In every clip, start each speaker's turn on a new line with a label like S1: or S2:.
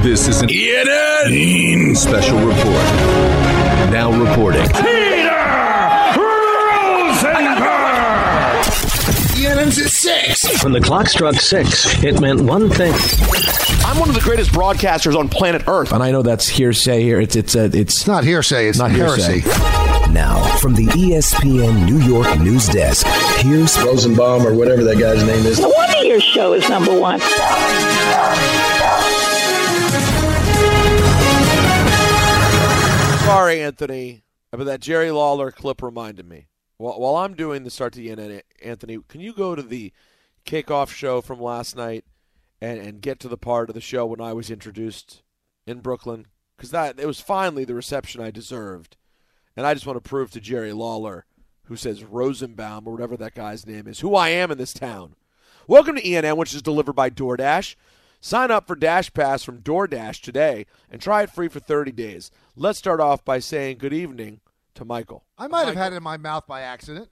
S1: This is an ENN special report. Now reporting.
S2: Peter Rosenberg!
S3: ENN's at 6.
S4: When the clock struck 6, it meant one thing.
S5: I'm one of the greatest broadcasters on planet Earth.
S6: And I know that's hearsay here. It's
S3: not hearsay. It's
S6: not
S3: heresy.
S6: Hearsay.
S7: Now, from the ESPN New York news desk, here's
S8: Rosenbaum or whatever that guy's name is.
S9: No wonder your show is number one.
S5: Sorry, Anthony, but that Jerry Lawler clip reminded me. While I'm doing the start to the end, Anthony, can you go to the kickoff show from last night and get to the part of the show when I was introduced in Brooklyn? Because it was finally the reception I deserved. And I just want to prove to Jerry Lawler, who says Rosenbaum or whatever that guy's name is, who I am in this town. Welcome to ENN, which is delivered by DoorDash. Sign up for Dash Pass from DoorDash today and try it free for 30 days. Let's start off by saying good evening to Michael.
S3: I might have had it in my mouth by accident.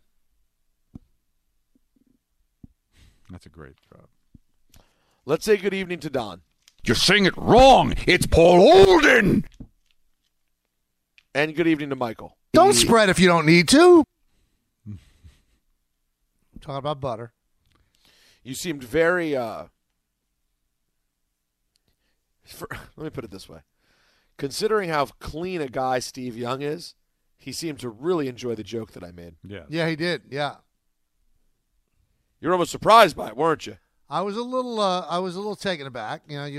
S10: That's a great job.
S5: Let's say good evening to Don.
S10: You're saying it wrong. It's Paul Holden.
S5: And good evening to Michael.
S3: Don't spread if you don't need to. Talking about butter.
S5: You seemed very, let me put it this way. Considering how clean a guy Steve Young is, he seemed to really enjoy the joke that I made.
S3: Yeah, he did. Yeah.
S5: You're almost surprised by it, weren't you?
S3: I was a little taken aback. I'm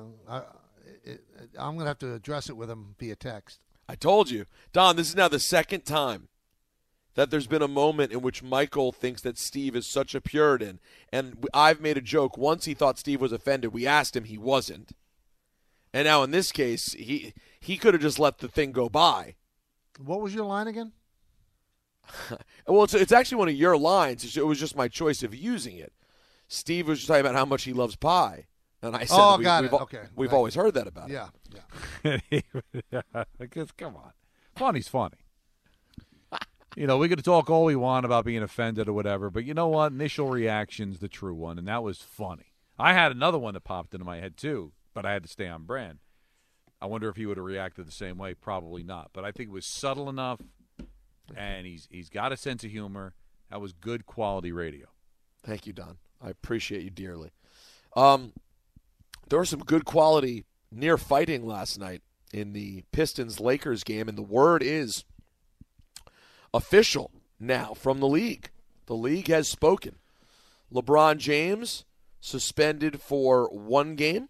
S3: going to have to address it with him via text.
S5: I told you. Don, this is now the second time that there's been a moment in which Michael thinks that Steve is such a Puritan. And I've made a joke. Once he thought Steve was offended. We asked him. He wasn't. And now in this case, he could have just let the thing go by.
S3: What was your line again?
S5: Well, it's actually one of your lines. It was just my choice of using it. Steve was just talking about how much he loves pie. And I said, we've always heard that about him.
S10: Yeah. Come on. Funny's funny. We could talk all we want about being offended or whatever, but you know what? Initial reaction's the true one, and that was funny. I had another one that popped into my head, too, but I had to stay on brand. I wonder if he would have reacted the same way. Probably not. But I think it was subtle enough, and he's got a sense of humor. That was good quality radio.
S5: Thank you, Don. I appreciate you dearly. There was some good quality near fighting last night in the Pistons-Lakers game, and the word is official now from the league. The league has spoken. LeBron James suspended for 1 game.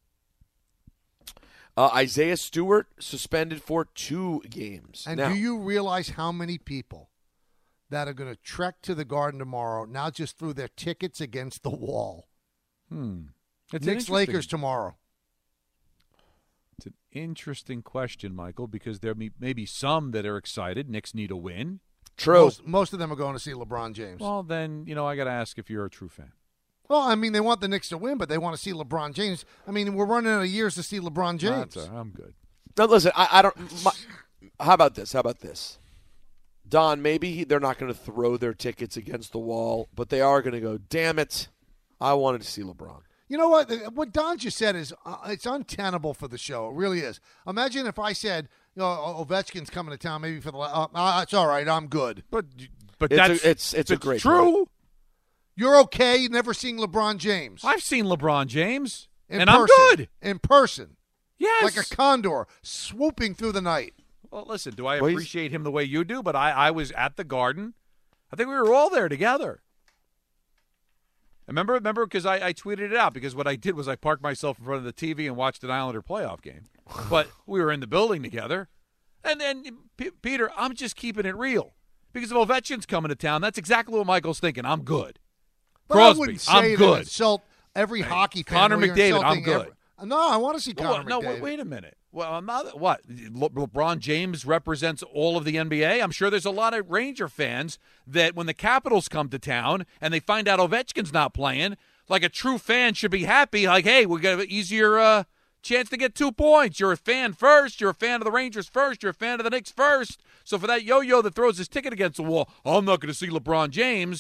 S5: Isaiah Stewart suspended for 2 games.
S3: And do you realize how many people that are going to trek to the Garden tomorrow now just threw their tickets against the wall? Knicks Lakers tomorrow.
S10: It's an interesting question, Michael, because there may be some that are excited. Knicks need a win.
S5: True.
S3: Most of them are going to see LeBron James.
S10: Well, then, I got to ask if you're a true fan.
S3: Well, I mean, they want the Knicks to win, but they want to see LeBron James. I mean, we're running out of years to see LeBron James.
S10: I'm good.
S5: Now, listen, I don't how about this? Don, maybe they're not going to throw their tickets against the wall, but they are going to go, damn it, I wanted to see LeBron.
S3: You know what? What Don just said is it's untenable for the show. It really is. Imagine if I said, Ovechkin's coming to town maybe for the it's all right, I'm good.
S10: But
S5: it's a great
S10: true.
S5: Point.
S3: You're okay never seeing LeBron James.
S10: I've seen LeBron James,
S3: I'm good. In person.
S10: Yes.
S3: Like a condor swooping through the night.
S10: Well, listen, do I appreciate him the way you do? But I was at the Garden. I think we were all there together. Remember, because I tweeted it out, because what I did was I parked myself in front of the TV and watched an Islander playoff game. But we were in the building together. And then, Peter, I'm just keeping it real. Because if Ovechkin's coming to town, that's exactly what Michael's thinking. I'm good.
S3: But
S10: Crosby, I'm good.
S3: Insult every hockey fan.
S10: Connor McDavid, I'm good.
S3: No, I want to see Connor McDavid.
S10: No, wait a minute. Well, I'm not. What? LeBron James represents all of the NBA? I'm sure there's a lot of Ranger fans that when the Capitals come to town and they find out Ovechkin's not playing, like a true fan should be happy. Like, hey, we got an easier chance to get 2 points. You're a fan first. You're a fan of the Rangers first. You're a fan of the Knicks first. So for that yo-yo that throws his ticket against the wall, I'm not going to see LeBron James.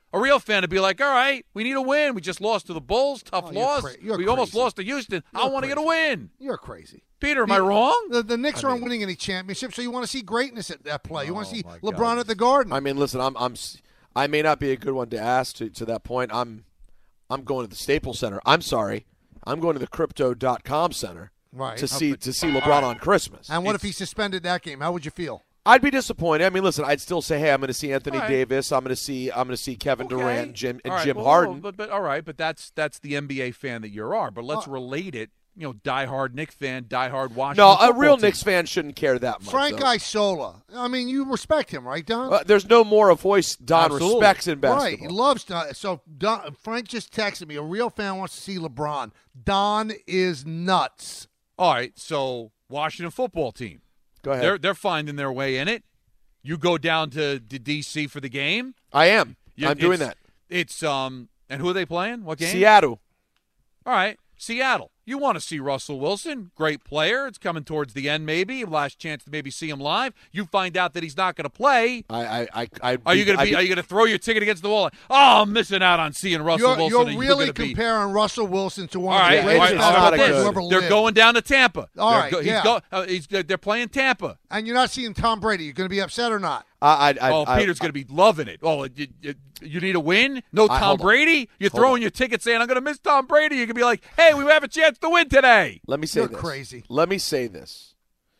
S10: A real fan would be like, all right, we need a win. We just lost to the Bulls. Tough loss. We almost lost to Houston. I want to get a win.
S3: You're crazy.
S10: Peter, am I wrong?
S3: The Knicks aren't winning any championships, so you want to see greatness at that play. You want to see LeBron at the Garden.
S5: I mean, listen, I may not be a good one to ask to that point. I'm going to the Staples Center. I'm sorry. I'm going to the Crypto.com Center to see LeBron on Christmas.
S3: And what if he suspended that game? How would you feel?
S5: I'd be disappointed. I mean, listen, I'd still say, hey, I'm going to see Anthony Davis. I'm going to see Kevin Durant, Jim Harden.
S10: But all right, but that's the NBA fan that you are. But let's relate it. Diehard Knicks fan, diehard Washington.
S5: No, a real Knicks fan shouldn't care that much.
S3: Frank Isola. I mean, you respect him, right, Don?
S5: There's no more a voice Don respects in basketball.
S3: Right, he loves Don. So Frank just texted me. A real fan wants to see LeBron. Don is nuts.
S10: All right, so Washington football team.
S5: Go ahead.
S10: They're finding their way in it. You go down to D.C. for the game.
S5: I am. I'm doing that.
S10: It's and who are they playing? What game?
S5: Seattle.
S10: All right, Seattle. You want to see Russell Wilson, great player. It's coming towards the end, maybe last chance to maybe see him live. You find out that he's not going to play. Are you going to throw your ticket against the wall? Oh, I'm missing out on seeing Russell Wilson.
S3: You're really comparing Russell Wilson to one
S10: of
S3: the greatest
S10: who ever lived. They're going down to Tampa.
S3: All right,
S10: they're playing Tampa.
S3: And you're not seeing Tom Brady. You're going to be upset or not?
S10: Peter's going to be loving it. Oh, you need a win? No Tom Brady? You're throwing your ticket saying, I'm going to miss Tom Brady. You can be like, hey, we have a chance to win today.
S5: Let me say this.
S3: You're crazy.
S5: Let me say this.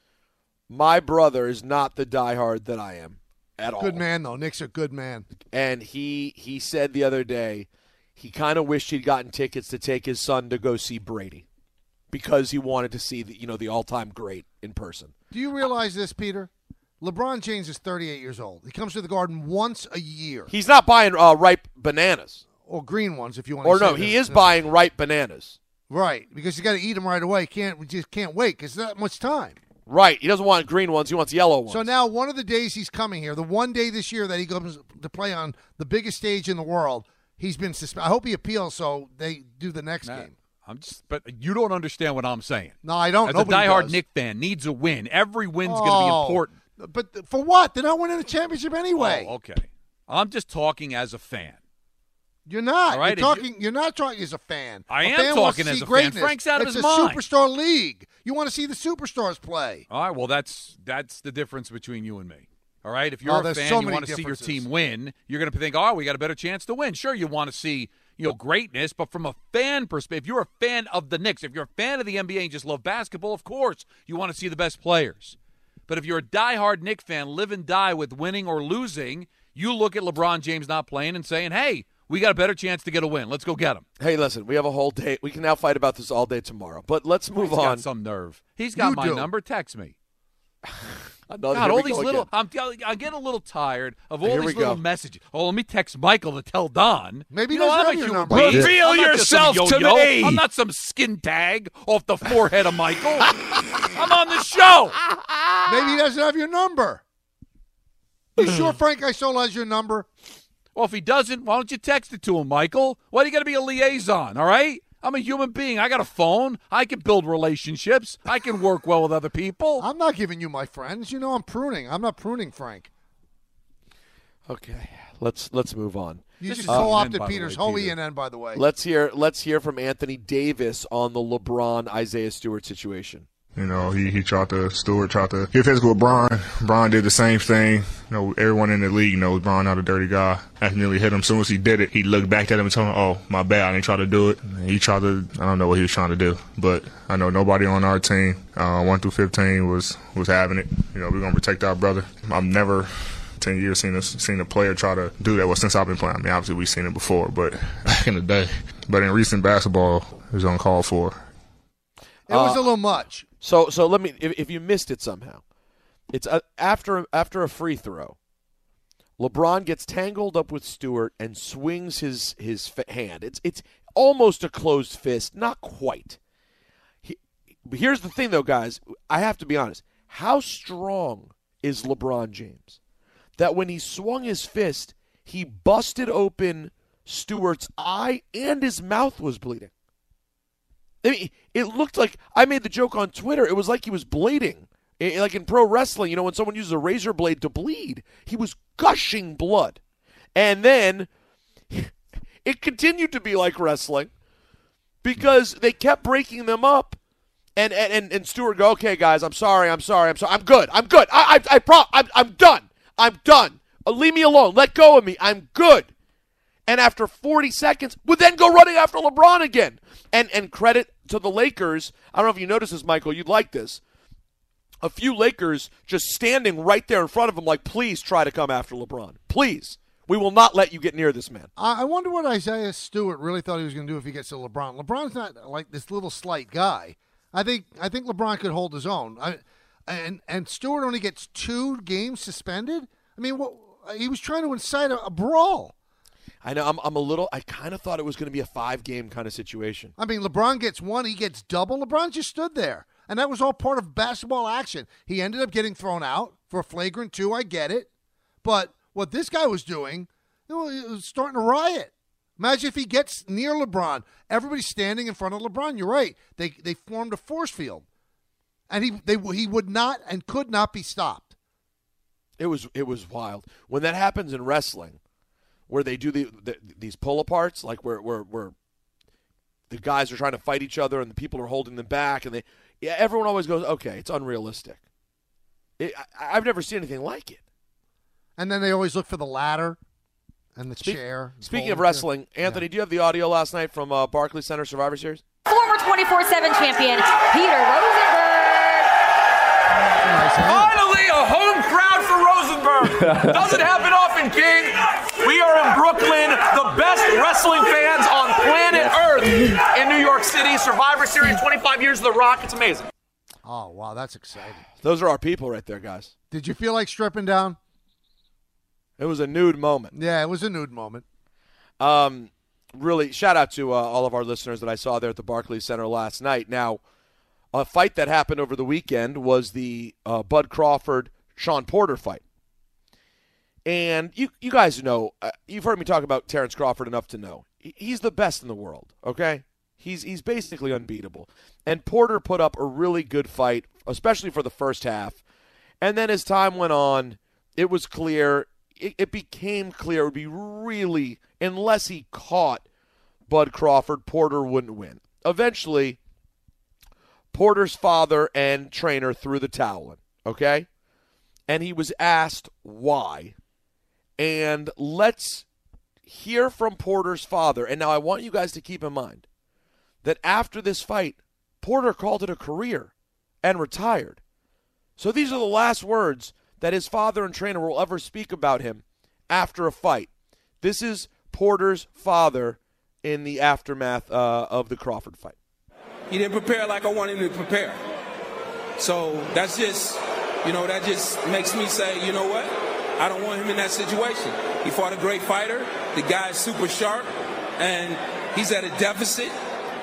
S5: My brother is not the diehard that I am at all.
S3: Good man, though. Nick's a good man.
S5: And he said the other day he kind of wished he'd gotten tickets to take his son to go see Brady because he wanted to see the all-time great in person.
S3: Do you realize this, Peter? LeBron James is 38 years old. He comes to the Garden once a year.
S5: He's not buying ripe bananas.
S3: Or green ones, if you want to say.
S5: Or no, he is buying ripe bananas.
S3: Right, because you got to eat them right away. We just can't wait because there's not much time.
S5: Right, he doesn't want green ones. He wants yellow ones.
S3: So now one of the days he's coming here, the one day this year that he comes to play on the biggest stage in the world, he's been suspended. I hope he appeals so they do the next game.
S10: But you don't understand what I'm saying.
S3: No, I don't.
S10: As a diehard Knicks fan, needs a win. Every win's going to be important.
S3: But for what? They're not winning a championship anyway.
S10: Oh, okay. I'm just talking as a fan.
S3: You're not.
S10: Right,
S3: you're not talking as a fan.
S10: I am talking as a fan. Frank's out of his mind.
S3: It's a superstar league. You want to see the superstars play.
S10: All right, well, that's the difference between you and me. All right? If you're a fan, you want to see your team win, you're going to think, we got a better chance to win. Sure, you want to see greatness, but from a fan perspective, if you're a fan of the Knicks, if you're a fan of the NBA and just love basketball, of course, you want to see the best players. But if you're a diehard Knicks fan, live and die with winning or losing, you look at LeBron James not playing and saying, hey, we got a better chance to get a win. Let's go get him.
S5: Hey, listen, we have a whole day. We can now fight about this all day tomorrow. But let's move on.
S10: He's got some nerve. He's got my number. Text me.
S5: God,
S10: all these little. I'm getting a little tired of all these little messages. Oh, let me text Michael to tell Don.
S3: Maybe
S10: I'm a human being.
S6: Reveal yourself to me.
S10: I'm not some skin tag off the forehead of Michael. I'm on the show.
S3: Maybe he doesn't have your number. You sure Frank Isola has your number?
S10: Well, if he doesn't, why don't you text it to him, Michael? Why do you got to be a liaison, all right? I'm a human being. I got a phone. I can build relationships. I can work well with other people.
S3: I'm not giving you my friends. You know I'm pruning. I'm not pruning, Frank.
S5: Okay, let's move on.
S3: You just co-opted Peter's whole ENN, by the way.
S5: Let's hear from Anthony Davis on the LeBron Isaiah Stewart situation.
S2: He tried to get physical with Bron. Bron did the same thing. Everyone in the league knows Bron not a dirty guy. Accidentally hit him. As soon as he did it, he looked back at him and told him, oh, my bad, I didn't try to do it. I don't know what he was trying to do. But I know nobody on our team, 1 through 15, was having it. We're going to protect our brother. I've never 10 years seen a player try to do that. Well, since I've been playing. I mean, obviously we've seen it before, but back in the day. But in recent basketball, it was uncalled for.
S3: It was a little much.
S5: So let me, if you missed it somehow, it's after a free throw, LeBron gets tangled up with Stewart and swings his hand. It's almost a closed fist, not quite. Here's the thing, though, guys. I have to be honest. How strong is LeBron James that when he swung his fist, he busted open Stewart's eye and his mouth was bleeding? I mean, it looked like, I made the joke on Twitter, it was like he was bleeding. Like in pro wrestling, when someone uses a razor blade to bleed, he was gushing blood. And then It continued to be like wrestling because they kept breaking them up. And Stewart go, okay, guys, I'm sorry. I'm good. I'm done. I'm done. Leave me alone. Let go of me. I'm good. And after 40 seconds, would then go running after LeBron again. And credit to the Lakers. I don't know if you noticed this, Michael. You'd like this. A few Lakers just standing right there in front of him like, please try to come after LeBron. Please. We will not let you get near this man.
S3: I wonder what Isaiah Stewart really thought he was going to do if he gets to LeBron. LeBron's not like this little slight guy. I think LeBron could hold his own. And Stewart only gets 2 games suspended? I mean, he was trying to incite a brawl.
S5: I know. I kind of thought it was going to be a 5-game kind of situation.
S3: I mean, LeBron gets 1, he gets double. LeBron just stood there. And that was all part of basketball action. He ended up getting thrown out for a flagrant 2. I get it. But what this guy was doing, he was starting to riot. Imagine if he gets near LeBron. Everybody's standing in front of LeBron. You're right. They formed a force field. And he would not and could not be stopped.
S5: It was wild. When that happens in wrestling, where they do these pull-aparts, like where the guys are trying to fight each other and the people are holding them back, and everyone always goes, okay, it's unrealistic. I've never seen anything like it.
S3: And then they always look for the ladder and the chair.
S5: Speaking of wrestling, Anthony, do you have the audio last night from Barclays Center Survivor Series?
S11: Former 24/7 champion Peter Rosenberg.
S6: Finally, a home crowd for Rosenberg. Doesn't happen often, King. We are in Brooklyn, the best wrestling fans on planet Earth in New York City. Survivor Series, 25 years of The Rock. It's amazing.
S3: Oh, wow, that's exciting.
S5: Those are our people right there, guys.
S3: Did you feel like stripping down?
S5: It was a nude moment.
S3: Yeah, it was a nude moment.
S5: Really, shout out to all of our listeners that I saw there at the Barclays Center last night. Now, a fight that happened over the weekend was the Bud Crawford-Sean Porter fight. And you guys know, you've heard me talk about Terrence Crawford enough to know. He's the best in the world, okay? He's basically unbeatable. And Porter put up a really good fight, especially for the first half. And then as time went on, it was clear, it became clear it would be really, unless he caught Bud Crawford, Porter wouldn't win. Eventually, Porter's father and trainer threw the towel in, okay? And he was asked why. And let's hear from Porter's father. And now I want you guys to keep in mind that after this fight, Porter called it a career and retired. So these are the last words that his father and trainer will ever speak about him after a fight. This is Porter's father in the aftermath of the Crawford fight.
S12: He didn't prepare like I wanted him to prepare. So that's just, that just makes me say, you know what? I don't want him in that situation. He fought a great fighter. The guy's super sharp, and he's at a deficit.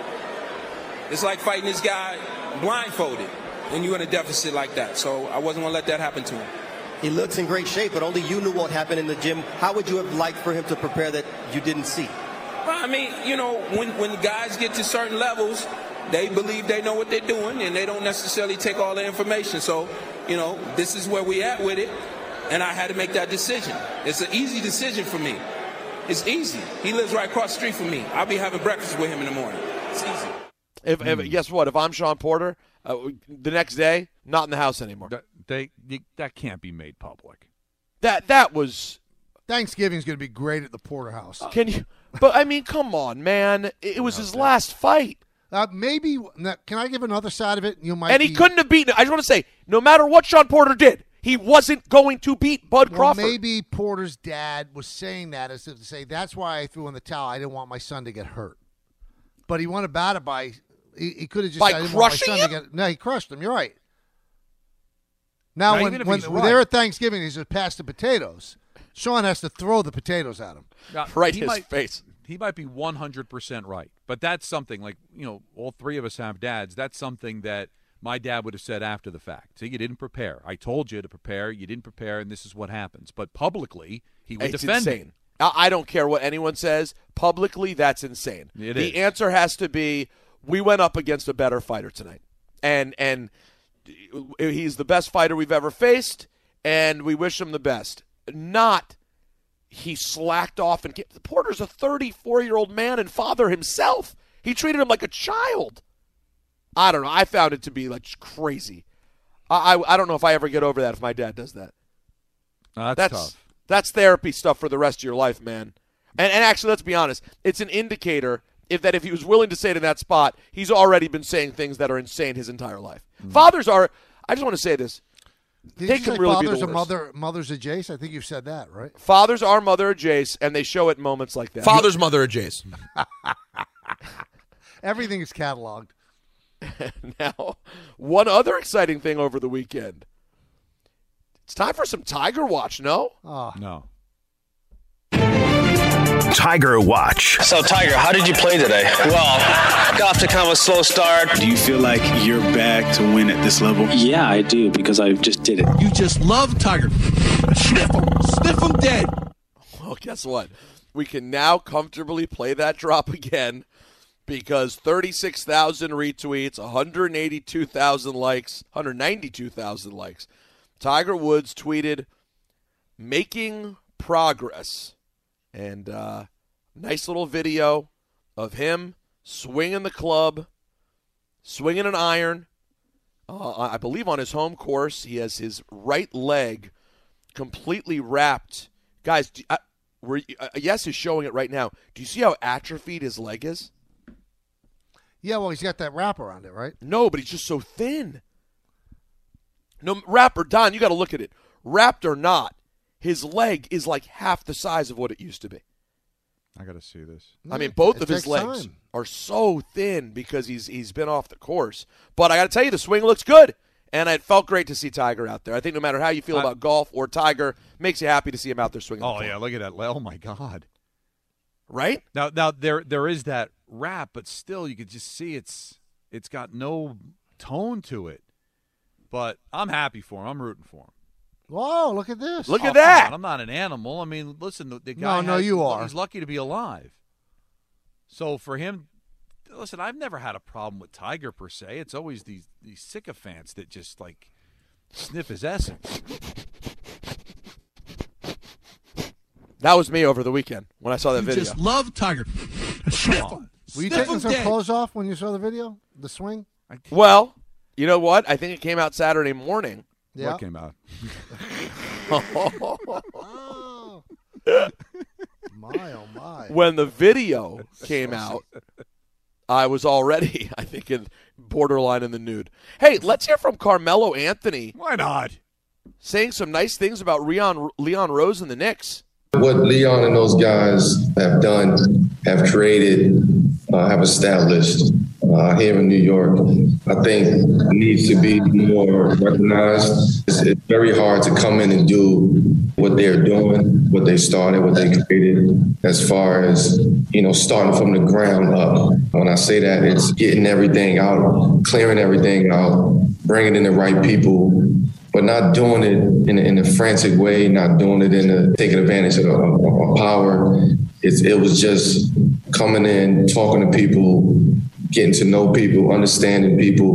S12: It's like fighting this guy blindfolded, and you're in a deficit like that. So I wasn't going to let that happen to him.
S13: He looks in great shape, but only you knew what happened in the gym. How would you have liked for him to prepare that you didn't see?
S12: Well, I mean, when guys get to certain levels, they believe they know what they're doing, and they don't necessarily take all the information. So, this is where we at with it, and I had to make that decision. It's an easy decision for me. It's easy. He lives right across the street from me. I'll be having breakfast with him in the morning. It's easy.
S5: If guess what? If I'm Sean Porter, the next day, not in the house anymore.
S10: That can't be made public.
S5: That was
S3: Thanksgiving's going to be great at the Porter house.
S5: Can you? But I mean, come on, man! It was his last fight.
S3: Maybe. Can I give another side of it?
S5: He couldn't have beaten. I just want to say, no matter what Sean Porter did, he wasn't going to beat Bud Crawford.
S3: Maybe Porter's dad was saying that as if to say, that's why I threw in the towel. I didn't want my son to get hurt. But he went about it by. He could have just
S5: by
S3: said, I didn't
S5: crushing
S3: want my son
S5: him?
S3: to get. No, he crushed him. You're right. Now, when they're at Thanksgiving, he's just pass the potatoes. Sean has to throw the potatoes at him.
S5: Right in his face.
S10: He might be 100% right. But that's something like, all three of us have dads. That's something that my dad would have said after the fact. See, you didn't prepare. I told you to prepare. You didn't prepare, and this is what happens. But publicly, he would defend
S5: insane. I don't care what anyone says. Publicly, that's insane. The answer has to be, we went up against a better fighter tonight. And he's the best fighter we've ever faced, and we wish him the best. Not he slacked off. And Porter's a 34-year-old man and father himself. He treated him like a child. I don't know. I found it to be like crazy. I don't know if I ever get over that if my dad does that.
S10: That's tough.
S5: That's therapy stuff for the rest of your life, man. And actually, let's be honest. It's an indicator if he was willing to say it in that spot, he's already been saying things that are insane his entire life. Fathers are, I just want to say this. They can really be the worst.
S3: Mother's a Jace? I think you've said that, right?
S5: Fathers are mother of Jace, and they show it in moments like that.
S14: Father's mother of Jace.
S3: Everything is cataloged.
S5: Now, one other exciting thing over the weekend. It's time for some Tiger Watch, no?
S3: Oh.
S10: No.
S7: Tiger Watch.
S4: So, Tiger, how did you play today? Well, got off to kind of a slow start.
S15: Do you feel like you're back to win at this level?
S4: Yeah, I do, because I just did it.
S14: You just love Tiger. Sniff him. Sniff him dead.
S5: Well, guess what? We can now comfortably play that drop again because 36,000 retweets, 192,000 likes, 192,000 likes. Tiger Woods tweeted, "Making progress." And nice little video of him swinging the club, swinging an iron. I believe on his home course, he has his right leg completely wrapped. Guys, Yes is showing it right now. Do you see how atrophied his leg is?
S3: Yeah, well, he's got that wrap around it, right?
S5: No, but he's just so thin. No, wrap or Don, you got to look at it. Wrapped or not, his leg is like half the size of what it used to be.
S10: I got to see this.
S5: I mean, both of his legs are so thin because he's been off the course. But I got to tell you, the swing looks good, and it felt great to see Tiger out there. I think no matter how you feel about golf or Tiger, makes you happy to see him out there swinging.
S10: Oh yeah, look at that! Oh my God!
S5: Right
S10: now there is that wrap, but still you could just see it's got no tone to it. But I'm happy for him. I'm rooting for him.
S3: Whoa, look at this.
S5: Look at that.
S10: I'm not an animal. I mean, listen, the guy
S3: No, you are.
S10: He's lucky to be alive. So for him, listen, I've never had a problem with Tiger per se. It's always these sycophants that just like sniff his essence.
S5: That was me over the weekend when I saw that video.
S14: Just love Tiger.
S3: Were you taking some clothes off when you saw the video? The swing?
S5: Well, you know what? I think it came out Saturday morning.
S3: Yeah.
S10: What came out?
S3: My, oh, my.
S5: When the video came out, I was already, I think, in borderline in the nude. Hey, let's hear from Carmelo Anthony.
S10: Why not?
S5: Saying some nice things about Leon Rose and the Knicks.
S8: What Leon and those guys have done, have created, have established here in New York, I think needs to be more recognized. It's very hard to come in and do what they're doing, what they started, what they created, as far as, starting from the ground up. When I say that, it's getting everything out, clearing everything out, bringing in the right people, but not doing it in a frantic way, not doing it taking advantage of power. It was just coming in, talking to people, getting to know people, understanding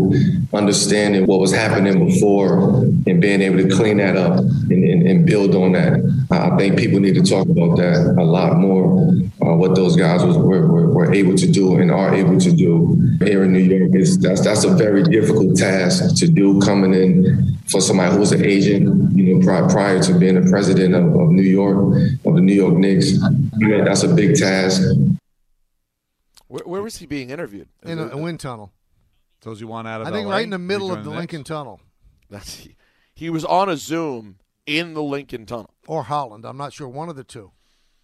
S8: what was happening before, and being able to clean that up and build on that. I think people need to talk about that a lot more, what those guys were able to do and are able to do here in New York. That's a very difficult task to do, coming in for somebody who's an agent, prior to being the president of New York, of the New York Knicks. That's a big task.
S5: Where was he being interviewed?
S3: In a wind tunnel.
S10: Those you want out of
S3: I think
S10: LA?
S3: right in the middle
S10: You
S3: of the
S10: join
S3: Lincoln Tunnel.
S5: He was on a Zoom in the Lincoln Tunnel.
S3: Or Holland. I'm not sure. One of the two.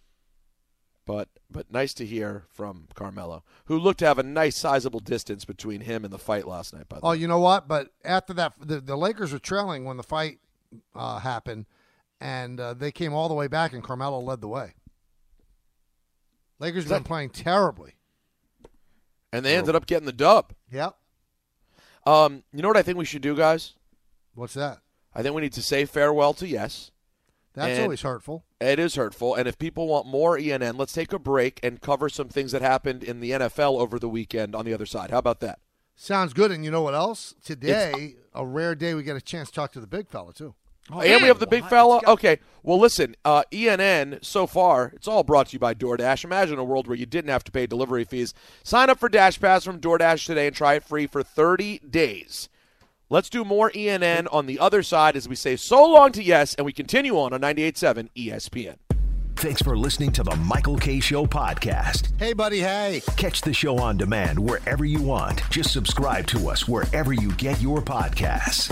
S5: But nice to hear from Carmelo, who looked to have a nice sizable distance between him and the fight last night, by the way.
S3: Oh, you know what? But after that, the Lakers were trailing when the fight happened, and they came all the way back, and Carmelo led the way. Lakers have been playing terribly.
S5: And they ended up getting the dub.
S3: Yep.
S5: You know what I think we should do, guys?
S3: What's that?
S5: I think we need to say farewell to Yes.
S3: That's always hurtful.
S5: It is hurtful. And if people want more ENN, let's take a break and cover some things that happened in the NFL over the weekend on the other side. How about that?
S3: Sounds good. And you know what else? Today, a rare day, we get a chance to talk to the big fella, too.
S5: And we have the big fella. Okay. Well, listen, ENN, so far, it's all brought to you by DoorDash. Imagine a world where you didn't have to pay delivery fees. Sign up for Dash Pass from DoorDash today and try it free for 30 days. Let's do more ENN on the other side as we say so long to Yes, and we continue on 98.7 ESPN.
S7: Thanks for listening to the Michael Kay Show podcast.
S3: Hey, buddy, hey.
S7: Catch the show on demand wherever you want. Just subscribe to us wherever you get your podcasts.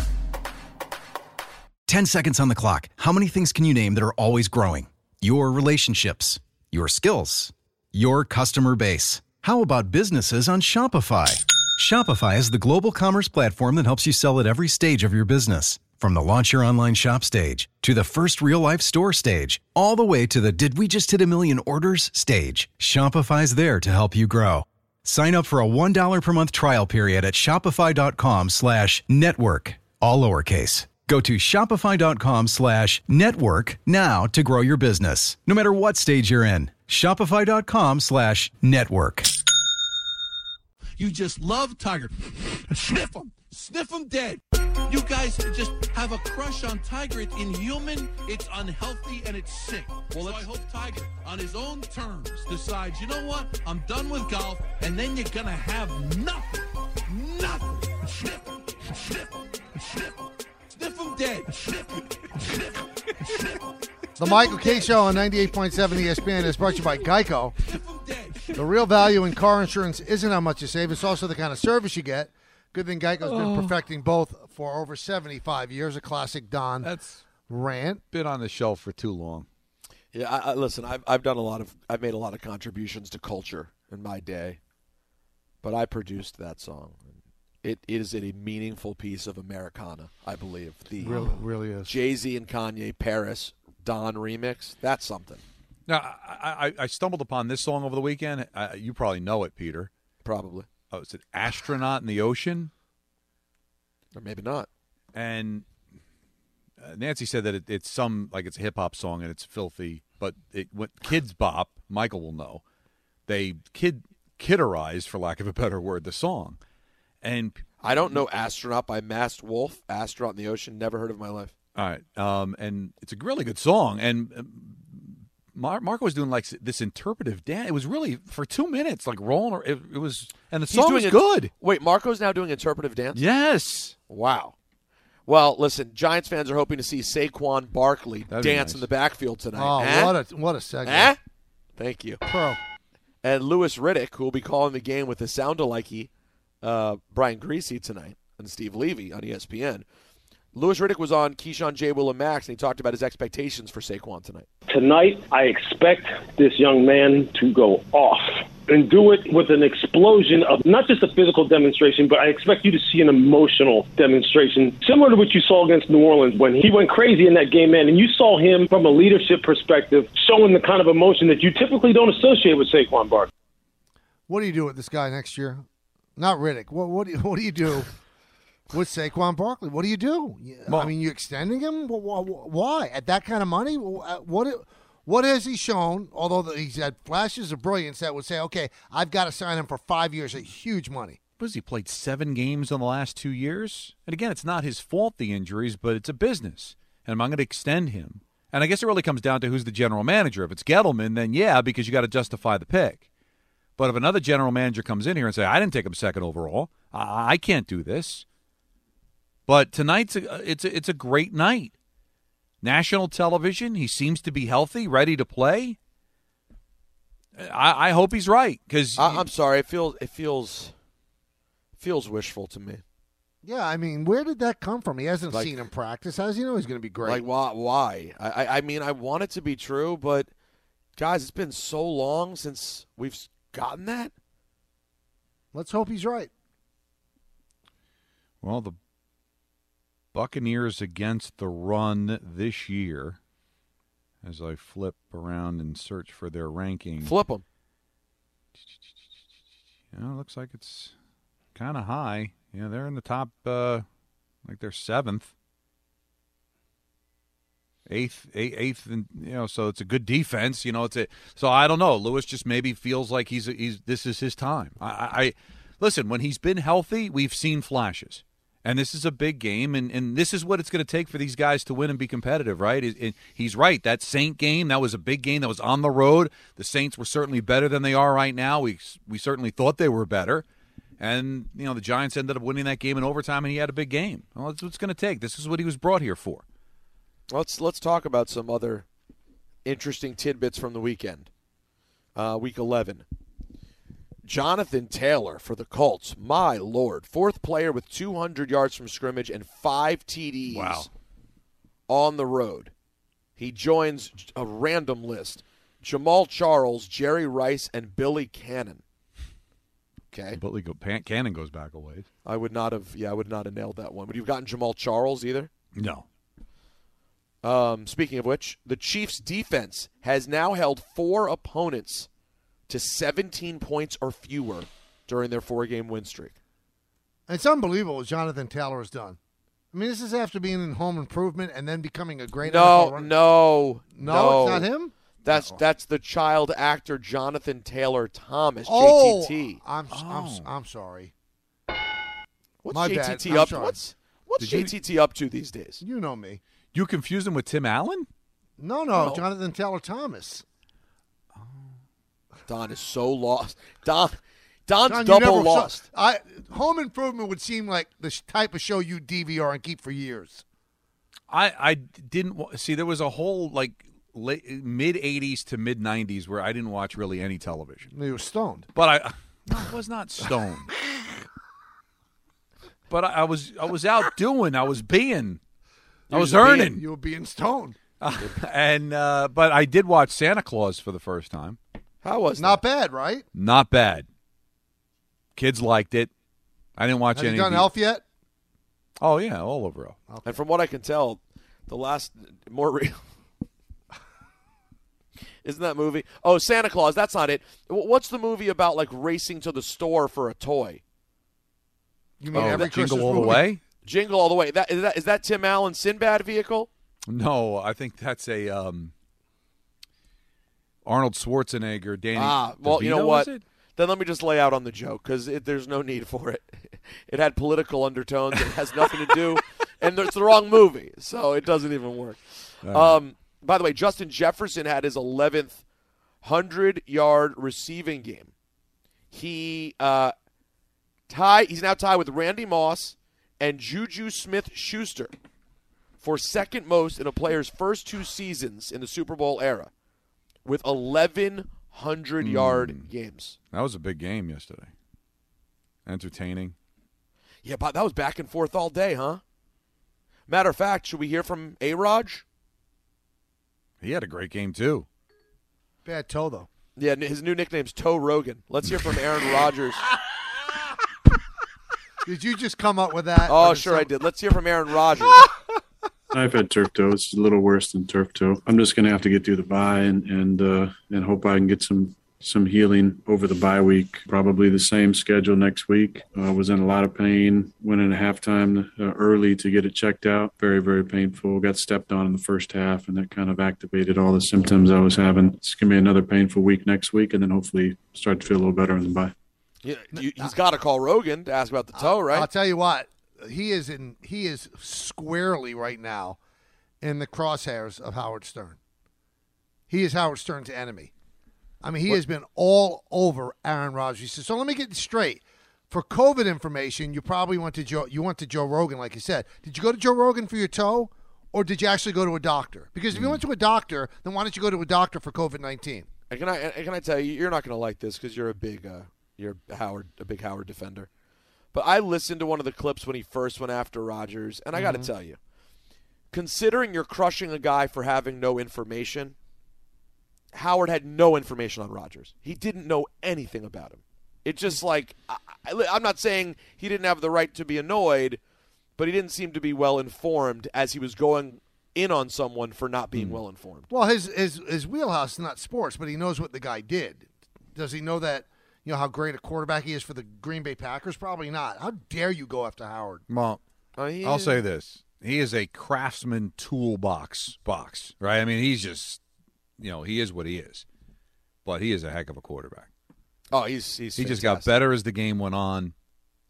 S16: 10 seconds on the clock. How many things can you name that are always growing? Your relationships, your skills, your customer base. How about businesses on Shopify? Shopify is the global commerce platform that helps you sell at every stage of your business. From the launch your online shop stage, to the first real-life store stage, all the way to the did we just hit 1 million orders stage. Shopify's there to help you grow. Sign up for a $1 per month trial period at shopify.com/network, all lowercase. Go to shopify.com/network now to grow your business, no matter what stage you're in. Shopify.com/network.
S14: You just love Tiger. Sniff him. Sniff him dead. You guys just have a crush on Tiger. It's inhuman, it's unhealthy, and it's sick. Well, I hope Tiger, on his own terms, decides, you know what? I'm done with golf, and then you're going to have nothing. Nothing. Sniff him. Sniff him. Sniff him. Sniff him dead. Sniff him. Sniff him. Sniff him.
S3: The Michael Kay Show on 98.7 ESPN is brought to you by Geico. The real value in car insurance isn't how much you save. It's also the kind of service you get. Good thing Geico's been perfecting both for over 75 years. A classic Don rant.
S10: Been on the shelf for too long.
S5: Yeah, listen, I've made a lot of contributions to culture in my day, but I produced that song. It is a meaningful piece of Americana, I believe. The
S3: really is.
S5: Jay-Z and Kanye Paris Don remix. That's something.
S10: Now, I stumbled upon this song over the weekend. You probably know it, Peter.
S5: Probably.
S10: Oh, is it Astronaut in the Ocean?
S5: Or maybe not.
S10: And Nancy said that it's some, like it's a hip-hop song and it's filthy, but when Kids Bop, Michael will know, they kidderized, for lack of a better word, the song. And
S5: I don't know Astronaut by Masked Wolf. Astronaut in the Ocean, never heard of in my life.
S10: All right. And it's a really good song. And Marco was doing like this interpretive dance. It was really for 2 minutes, like rolling. It was, and the song was good.
S5: Wait, Marco's now doing interpretive dance?
S10: Yes.
S5: Wow. Well, listen, Giants fans are hoping to see Saquon Barkley dance in the backfield tonight.
S3: Oh, what a segment.
S5: Thank you.
S3: Pro.
S5: And Louis Riddick, who will be calling the game with the sound-alike Brian Greasy tonight, and Steve Levy on ESPN. Louis Riddick was on Keyshawn, J. Will, and Max, and he talked about his expectations for Saquon tonight.
S17: Tonight, I expect this young man to go off and do it with an explosion of not just a physical demonstration, but I expect you to see an emotional demonstration, similar to what you saw against New Orleans when he went crazy in that game, man. And you saw him from a leadership perspective showing the kind of emotion that you typically don't associate with Saquon Barkley.
S3: What do you do with this guy next year? Not Riddick. What do you do with Saquon Barkley? What do you do? I mean, you extending him? Why? At that kind of money? What has he shown, although he's had flashes of brilliance that would say, okay, I've got to sign him for 5 years at huge money?
S10: What has he played 7 games in the last 2 years? And again, it's not his fault, the injuries, but it's a business. And I'm going to extend him. And I guess it really comes down to who's the general manager. If it's Gettleman, then yeah, because you got to justify the pick. But if another general manager comes in here and say, I didn't take him second overall, I can't do this. But tonight's it's a great night. National television, he seems to be healthy, ready to play. I hope he's right, because
S5: I'm sorry, it feels wishful to me.
S3: Yeah, I mean, where did that come from? He hasn't seen him practice. How does he know he's going to be great?
S5: Like, why? I mean, I want it to be true, but guys, it's been so long since we've gotten that.
S3: Let's hope he's right.
S10: Well, the Buccaneers against the run this year, as I flip around and search for their ranking.
S5: Flip them.
S10: It looks like it's kind of high. Yeah, they're in the top, like they're 7th. 8th, and so it's a good defense. So I don't know. Lewis just maybe feels like this is his time. I listen. When he's been healthy, we've seen flashes, And this is a big game, and this is what it's going to take for these guys to win and be competitive, right? He's right. That Saint game, that was a big game that was on the road. The Saints were certainly better than they are right now. We certainly thought they were better. And, the Giants ended up winning that game in overtime, and he had a big game. Well, that's what it's going to take. This is what he was brought here for.
S5: Let's talk about some other interesting tidbits from the weekend. Week 11. Jonathan Taylor for the Colts. My Lord. 4th player with 200 yards from scrimmage and 5 TDs on the road. He joins a random list. Jamal Charles, Jerry Rice, and Billy Cannon. Okay.
S10: Cannon goes back a ways.
S5: I would not have nailed that one. Would you have gotten Jamal Charles either?
S10: No.
S5: Speaking of which, the Chiefs' defense has now held 4 opponents to 17 points or fewer during their 4-game win streak.
S3: It's unbelievable what Jonathan Taylor has done. I mean, this is after being in Home Improvement and then becoming a great NFL runner.
S5: No,
S3: it's not him?
S5: That's the child actor Jonathan Taylor Thomas,
S3: Oh,
S5: JTT.
S3: I'm sorry.
S5: What's
S3: My
S5: JTT
S3: bad.
S5: up?
S3: Sorry.
S5: What's JTT up to these days?
S3: You know me.
S10: You confused him with Tim Allen?
S3: No, Jonathan Taylor Thomas.
S5: Don is so lost. Don's
S3: John,
S5: double lost.
S3: Home Improvement would seem like the type of show you DVR and keep for years.
S10: I didn't see. There was a whole mid 80s to mid 90s where I didn't watch really any television.
S3: You were stoned,
S10: but I was not stoned. But I was out doing. I was earning.
S3: You were being stoned.
S10: But I did watch Santa Claus for the first time.
S5: How was
S3: not bad, right?
S10: Not bad. Kids liked it. I didn't watch
S3: Have
S10: any.
S3: You done Elf yet?
S10: Oh yeah, all over.
S3: Okay.
S5: And from what I can tell, the last more real. Isn't that movie? Oh, Santa Claus. That's not it. What's the movie about, racing to the store for a toy?
S3: You mean every
S10: Jingle
S3: Christmas
S10: All the
S3: movie?
S10: Way?
S5: Jingle All the Way. Is that Tim Allen's Sinbad vehicle?
S10: No, I think that's a Arnold Schwarzenegger. Danny.
S5: Well,
S10: DeVito,
S5: you know what?
S10: was it?
S5: Then let me just lay out on the joke because there's no need for it. It had political undertones. It has nothing to do, and it's the wrong movie, so it doesn't even work. By the way, Justin Jefferson had his 11th 100-yard receiving game. He's now tied with Randy Moss and Juju Smith-Schuster for second most in a player's first 2 seasons in the Super Bowl era with 1,100-yard games.
S10: That was a big game yesterday. Entertaining.
S5: Yeah, but that was back and forth all day, huh? Matter of fact, should we hear from A-Raj?
S10: He had a great game, too.
S3: Bad toe, though.
S5: Yeah, his new nickname's Toe Rogan. Let's hear from Aaron Rodgers.
S3: Did you just come up with that?
S5: Oh, sure I did. Let's hear from Aaron Rodgers.
S18: I've had turf toe. It's a little worse than turf toe. I'm just going to have to get through the bye and hope I can get some healing over the bye week. Probably the same schedule next week. Was in a lot of pain. Went in at halftime early to get it checked out. Very, very painful. Got stepped on in the first half, and that kind of activated all the symptoms I was having. It's going to be another painful week next week, and then hopefully start to feel a little better in the bye.
S5: Yeah, he's got to call Rogan to ask about the toe, right?
S3: I'll tell you what. He is squarely right now in the crosshairs of Howard Stern. He is Howard Stern's enemy. I mean, he has been all over Aaron Rodgers. He says, so let me get this straight. For COVID information, you probably went to Joe Rogan, like you said. Did you go to Joe Rogan for your toe, or did you actually go to a doctor? Because if you went to a doctor, then why don't you go to a doctor for COVID-19?
S5: And can I tell you, you're not going to like this because you're a big Howard defender. But I listened to one of the clips when he first went after Rodgers, and I got to tell you, considering you're crushing a guy for having no information, Howard had no information on Rodgers. He didn't know anything about him. It's just I'm not saying he didn't have the right to be annoyed, but he didn't seem to be well informed as he was going in on someone for not being well informed.
S3: Well, his wheelhouse is not sports, but he knows what the guy did. Does he know that? You know how great a quarterback he is for the Green Bay Packers? Probably not. How dare you go after Howard?
S10: Well, I'll say this. He is a craftsman toolbox, right? I mean, he's just, he is what he is. But he is a heck of a quarterback.
S5: Oh, he's
S10: He just got better as the game went on.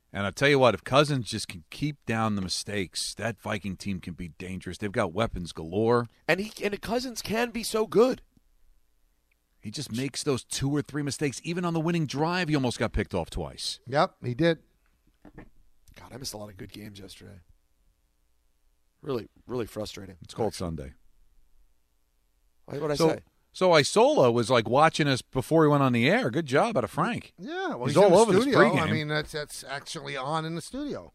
S10: And I tell you what, if Cousins just can keep down the mistakes, that Viking team can be dangerous. They've got weapons galore.
S5: And Cousins can be so good.
S10: He just makes those 2 or 3 mistakes. Even on the winning drive, he almost got picked off twice.
S3: Yep, he did.
S5: God, I missed a lot of good games yesterday. Really, really frustrating.
S10: It's called Sunday.
S5: What did I say?
S10: So Isola was like watching us before he went on the air. Good job out of Frank.
S3: Yeah, well,
S10: he's
S3: all
S10: all over
S3: the
S10: this
S3: studio.
S10: pregame.
S3: I mean, that's actually on in the studio.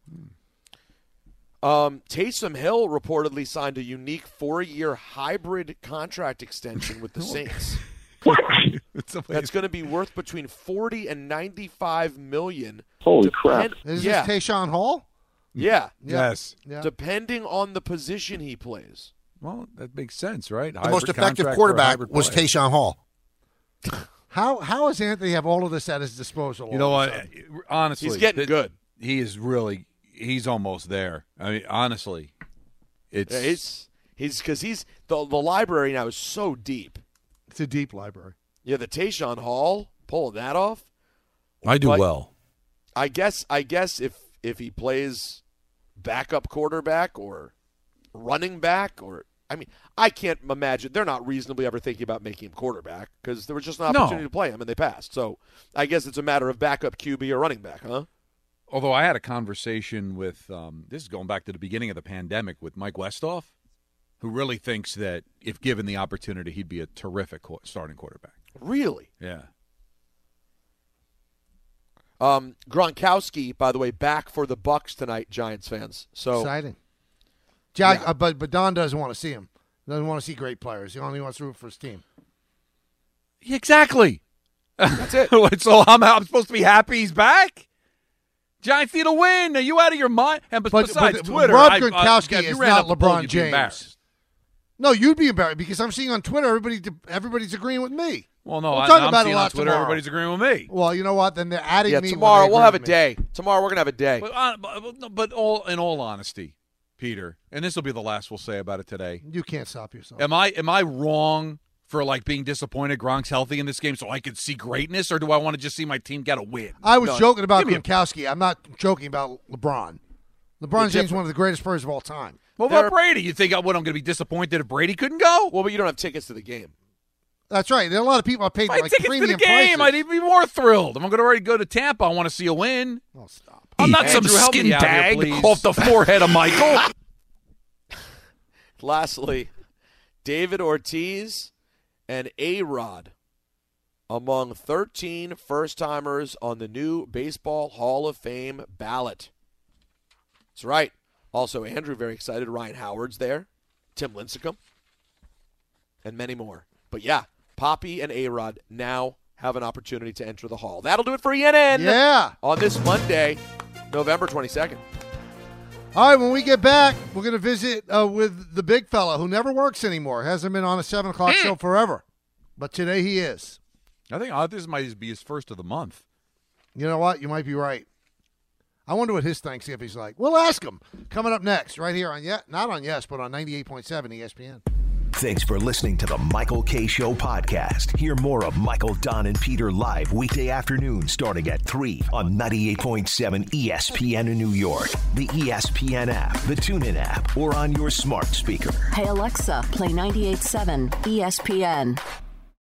S5: Taysom Hill reportedly signed a unique 4-year hybrid contract extension with the Saints. That's going to be worth between $40 and $95 million.
S17: Holy crap!
S3: Is this Tayshaun Hall?
S5: Yeah.
S10: Yes.
S3: Yeah.
S5: Depending on the position he plays.
S10: Well, that makes sense, right?
S19: The most effective quarterback was Tayshaun Hall.
S3: How does Anthony have all of this at his disposal?
S10: You know what? Honestly,
S5: he's getting good.
S10: He is really. He's almost there. I mean, honestly,
S5: he's because the library now is so deep.
S3: It's a deep library.
S5: Yeah, the Tayshaun Hall, pulling that off.
S19: I do well.
S5: I guess if he plays backup quarterback or running back I can't imagine. They're not reasonably ever thinking about making him quarterback because there was just an opportunity to play him and they passed. So I guess it's a matter of backup QB or running back, huh?
S10: Although I had a conversation with, this is going back to the beginning of the pandemic, with Mike Westhoff, who really thinks that if given the opportunity, he'd be a terrific starting quarterback.
S5: Really?
S10: Yeah.
S5: Gronkowski, by the way, back for the Bucs tonight, Giants fans. So
S3: exciting. Jack, but Don doesn't want to see him. Doesn't want to see great players. He only wants to root for his team.
S10: Exactly.
S5: That's it.
S10: So I'm supposed to be happy he's back? Giants need a win. Are you out of your mind? And besides Twitter,
S3: Rob Gronkowski is not LeBron
S10: you'd
S3: James. No, you'd be embarrassed because I'm seeing on Twitter everybody's agreing with me.
S10: Well, no,
S3: we'll talk about
S10: seeing
S3: it a lot
S10: on Twitter.
S3: tomorrow.
S10: Everybody's agreeing with me.
S3: Well, you know what? Then they're adding me.
S5: Tomorrow we'll have a day. Tomorrow we're gonna have a day.
S10: But in all honesty, Peter, and this will be the last we'll say about it today.
S3: You can't stop yourself.
S10: Am I wrong for like being disappointed Gronk's healthy in this game so I could see greatness, or do I want to just see my team get a win?
S3: I was joking about Gronkowski. I'm not joking about LeBron. LeBron James is one of the greatest players of all time.
S10: What about Brady? You think I'm going to be disappointed if Brady couldn't go?
S5: Well, but you don't have tickets to the game.
S3: That's right. There are a lot of people that paid like
S10: tickets
S3: premium
S10: to the game.
S3: prices.
S10: I'd even be more thrilled. I'm going to already go to Tampa. I want to see a win.
S3: Oh, stop.
S10: I'm not some skin bag off the forehead of Michael.
S5: Lastly, David Ortiz and A-Rod among 13 first-timers on the new Baseball Hall of Fame ballot. That's right. Also, Andrew, very excited. Ryan Howard's there. Tim Lincecum. And many more. But, yeah, Poppy and A-Rod now have an opportunity to enter the Hall. That'll do it for ENN on this Monday, November 22nd.
S3: All right, when we get back, we're going to visit with the big fella who never works anymore. Hasn't been on a 7 o'clock show forever. But today he is.
S10: I think this might be his first of the month.
S3: You know what? You might be right. I wonder what his Thanksgiving's like. We'll ask him. Coming up next, right here on not on Yes, but on 98.7 ESPN.
S7: Thanks for listening to the Michael K. Show podcast. Hear more of Michael, Don, and Peter live weekday afternoon starting at 3 on 98.7 ESPN in New York, the ESPN app, the TuneIn app, or on your smart speaker.
S20: Hey, Alexa, play 98.7 ESPN.